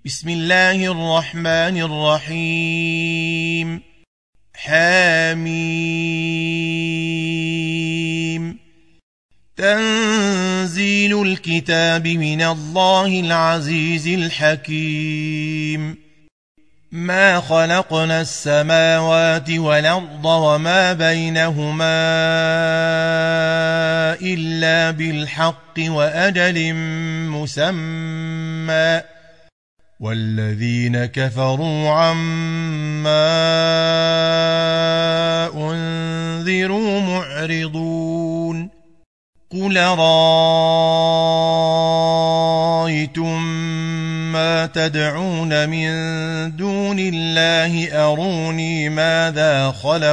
بسم الله الرحمن الرحيم حميم تنزيل الكتاب من الله العزيز الحكيم ما خلقنا السماوات والأرض وما بينهما إلا بالحق وأجل مسمى والذين كفروا عما أنذروا معرضون قل رأيتم ما تدعون من دون الله أروني ماذا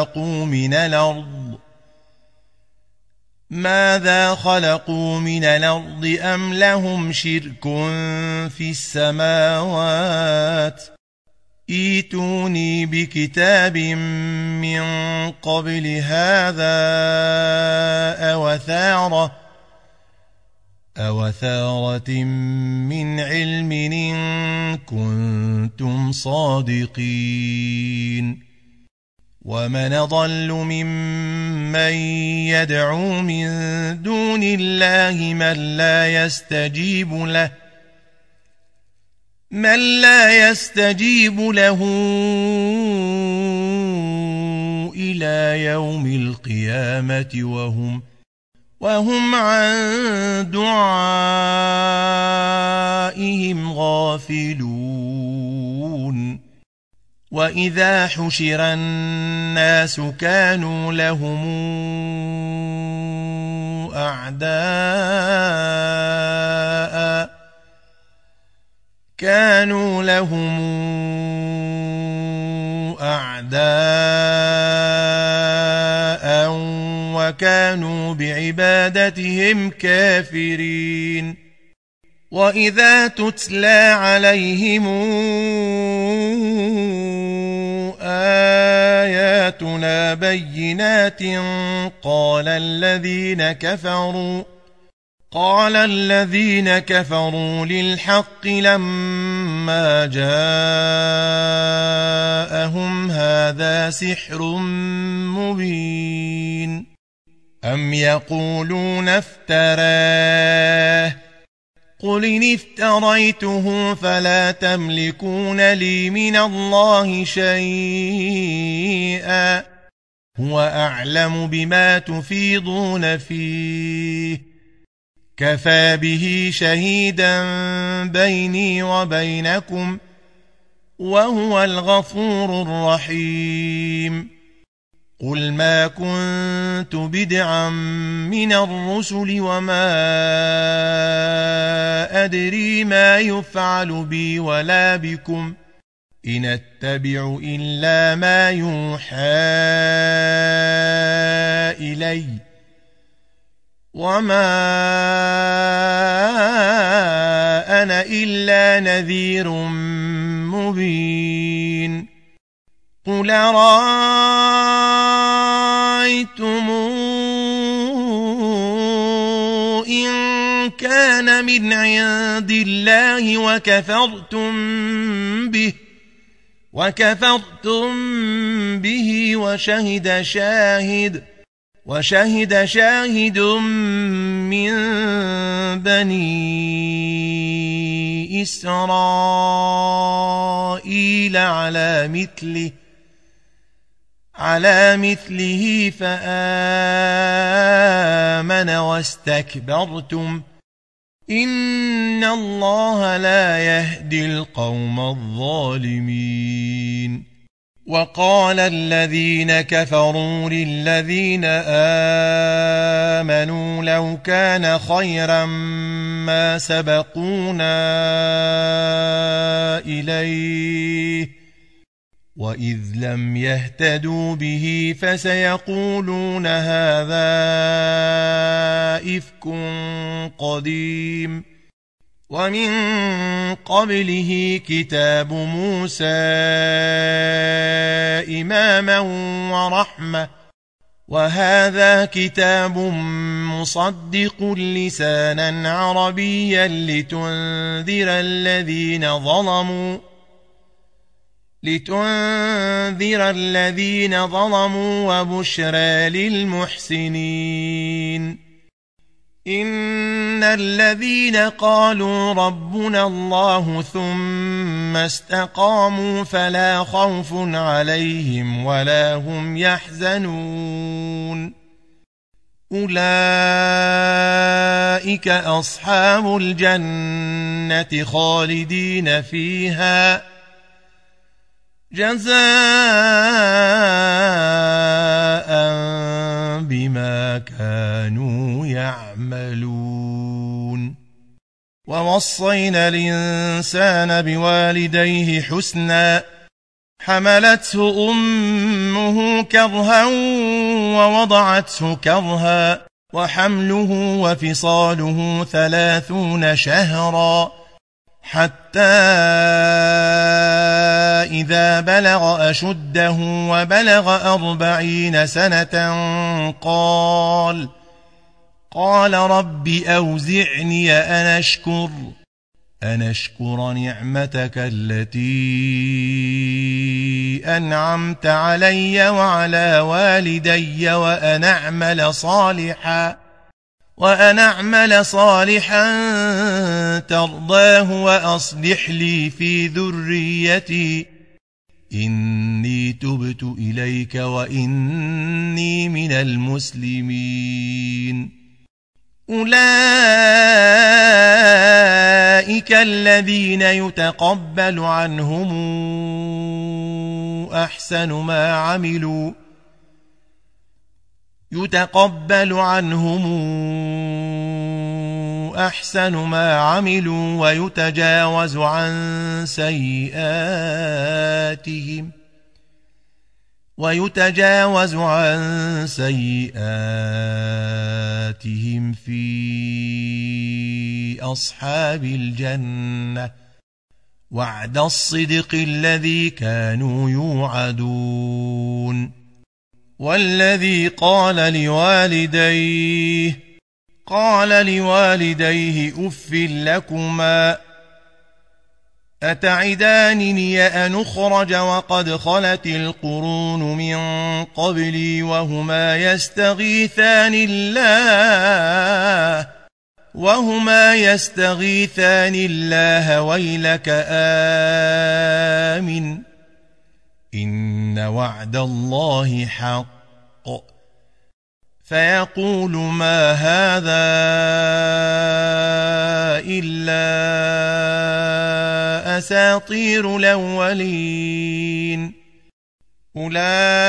خلقوا من الأرض أم لهم شرك في السماوات ائتوني بكتاب من قبل هذا أوثارة من علم إن كنتم صادقين ومن أضل ممن يدعو من دون الله من لا يستجيب له إلى يوم القيامة وهم عن دعائهم غافلون وإذا حشر الناس كانوا لهم أعداء وكانوا بعبادتهم كافرين وإذا تتلى عليهم آياتنا بينات قال الذين كفروا للحق لما جاءهم هذا سحر مبين أم يقولون افتراه قل إن افتريته فلا تملكون لي من الله شيئا هو أعلم بما تفيضون فيه كفى به شهيدا بيني وبينكم وهو الغفور الرحيم قل ما كنت بدعا من الرسل وما أدري ما يفعل بي ولا بكم إن أتبع إلا ما يوحى إلي وما أنا إلا نذير مبين قل رأيتم إن كان من عند الله وكفرتم به وشهد شاهد من بني إسرائيل على مثله فآمن واستكبرتم إن الله لا يهدي القوم الظالمين وقال الذين كفروا للذين آمنوا لو كان خيرا ما سبقونا إليه وإذ لم يهتدوا به فسيقولون هذا إفك قديم ومن قبله كتاب موسى إماما وهذا كتاب مصدق لسانا عربيا لتنذر الذين ظلموا وبشرى للمحسنين. إن الذين قالوا ربنا الله ثم استقاموا فلا خوف عليهم ولا هم يحزنون. أولئك أصحاب الجنة خالدين فيها جزاء بما كانوا يعملون. ووصينا الإنسان بوالديه حسنا حملته أمه كرها ووضعته كرها وحمله وفصاله 30 شهرا حتى إذا بلغ أشده وبلغ 40 سنة قال رب أوزعني أن أشكر نعمتك التي أنعمت علي وعلى والدي وأن أعمل صالحا ترضاه وأصلح لي في ذريتي إني تبت إليك وإني من المسلمين. أولئك الذين يتقبل عنهم أحسن ما عملوا ويتجاوز عن سيئاتهم في أصحاب الجنة وعد الصدق الذي كانوا يوعدون. والذي قال لوالديه أف لكما أتعدانني أن أخرج وقد خلت القرون من قبلي وهما يستغيثان الله ويلك آمن إن وعد الله حق فيقول ما هذا إلا أساطير الأولين. أولئك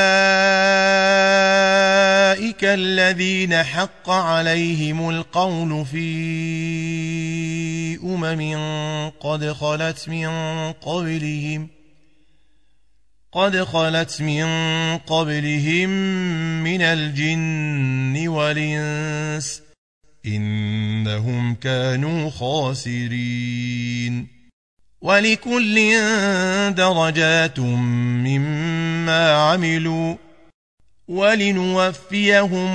الذين حق عليهم القول في قد خلت من قبلهم من الجن والإنس إنهم كانوا خاسرين. ولكل درجات مما عملوا ولنوفيهم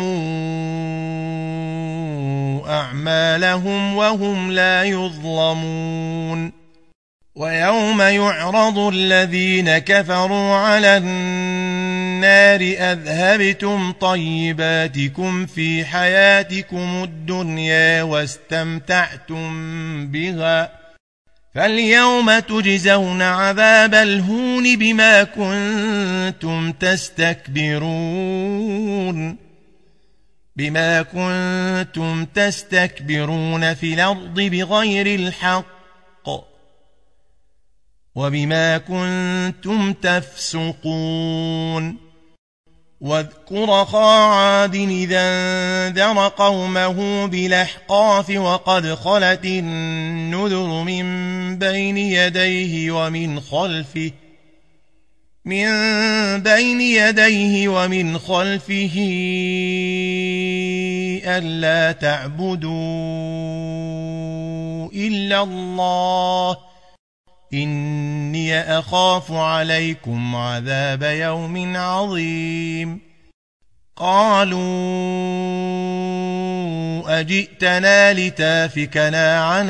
أعمالهم وهم لا يظلمون. ويوم يعرض الذين كفروا على النار أذهبتم طيباتكم في حياتكم الدنيا واستمتعتم بها فاليوم تجزون عذاب الهون بما كنتم تستكبرون في الأرض بغير الحق وبما كنتم تفسقون. واذكر أخا عاد إذا أنذر قومه بالأحقاف وقد خلت النذر من بين يديه ومن خلفه ألا تعبدوا إلا الله إني أخاف عليكم عذاب يوم عظيم. قالوا أجئتنا لتافكنا عن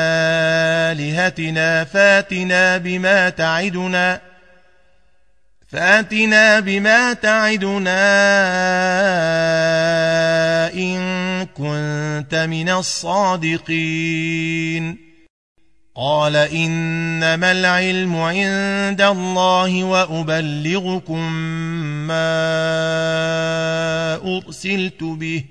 آلهتنا فاتنا بما تعدنا إن كنت من الصادقين قال إنما العلم عند الله وأبلغكم ما أرسلت به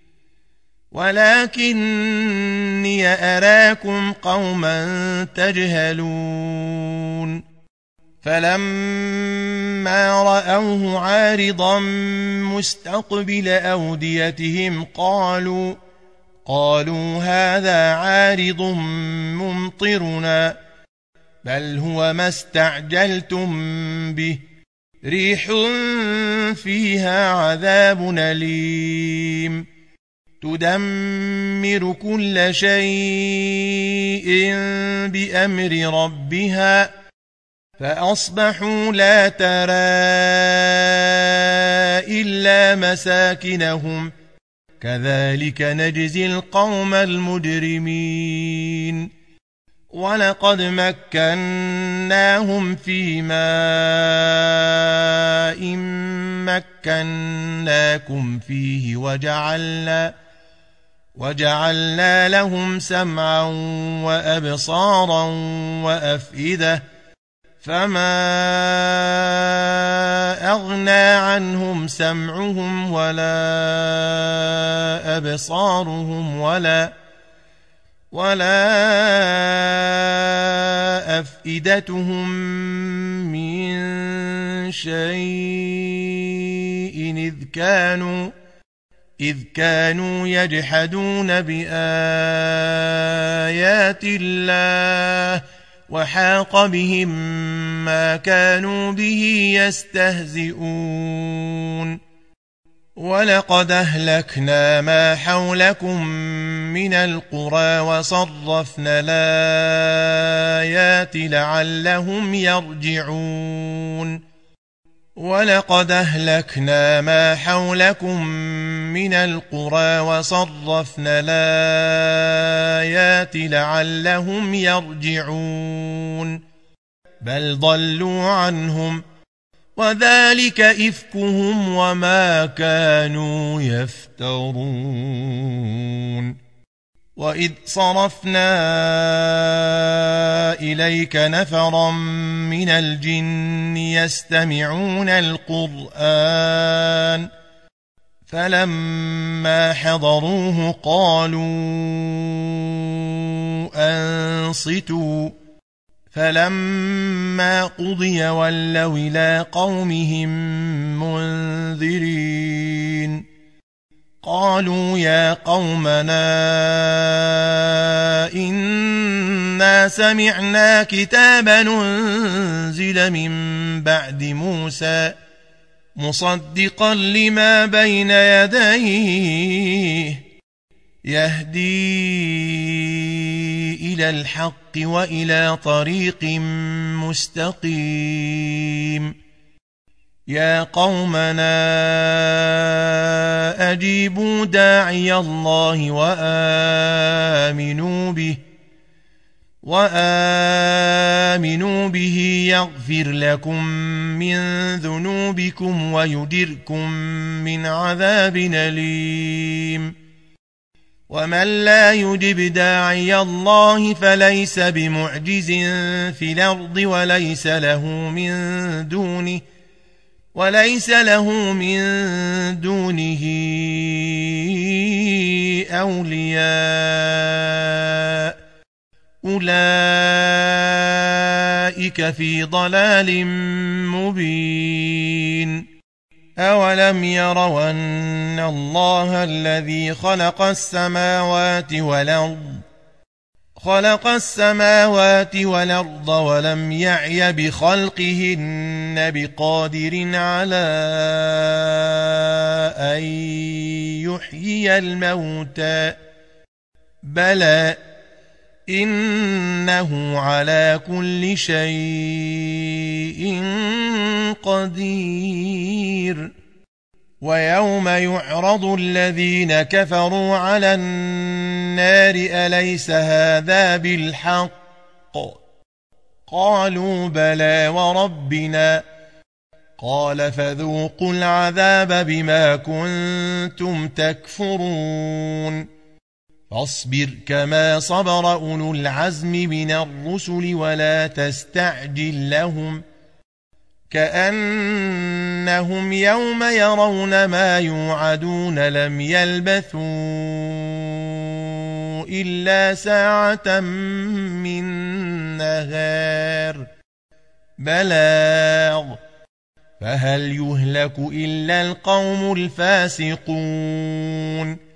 ولكني أراكم قوما تجهلون فلما رأوه عارضا مستقبل أوديتهم قالوا هذا عارض ممطرنا بل هو ما استعجلتم به ريح فيها عذاب أليم تدمر كل شيء بأمر ربها فأصبحوا لا ترى إلا مساكنهم كذلك نجزي القوم المجرمين ولقد مكناهم في ماء مكناكم فيه وجعلنا لهم سمعا وأبصارا وأفئدة فما أغنى عنهم سمعهم ولا أبصارهم ولا أفئدتهم من شيء إذ كانوا يجحدون بآيات الله وحاق بهم ما كانوا به يستهزئون ولقد أهلكنا ما حولكم من القرى وصرفنا الآيات لعلهم يرجعون ولقد أهلكنا ما حولكم من القرى وصرفنا الآيات لعلهم يرجعون بل ضلوا عنهم وذلك إفكهم وما كانوا يفترون وإذ صرفنا إليك نفرا من الجن يستمعون القرآن فلما حضروه قالوا أنصتوا فلما قضي ولوا إلى قومهم منذرين قالوا يا قومنا إنا سمعنا كتابا أنزل من بعد موسى مصدقا لما بين يديه يهدي إلى الحق وإلى طريق مستقيم يا قومنا أجيبوا داعي الله وآمنوا به يغفر لكم من ذنوبكم ويجركم من عذاب أليم ومن لا يجب داعي الله فليس بمعجز في الأرض وليس له من دونه أولياء أولئك في ضلال مبين أولم يروا أن الله الذي خلق السماوات والأرض ولم يعي بخلقهن بقادر على أن يحيي الموتى بلى إنه على كل شيء قدير ويوم يعرض الذين كفروا على النار أليس هذا بالحق قالوا بلى وربنا قال فذوقوا العذاب بما كنتم تكفرون فاصبر كما صبر أولو العزم من الرسل ولا تستعجل لهم كأنهم يوم يرون ما يوعدون لم يلبثوا إلا ساعة من نهار بلاغ فهل يهلك إلا القوم الفاسقون